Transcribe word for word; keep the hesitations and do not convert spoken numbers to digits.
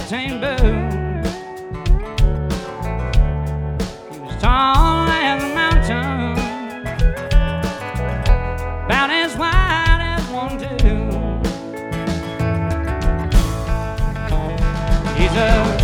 Tame Boo. He was tall as a mountain, about as wide as one too. He's a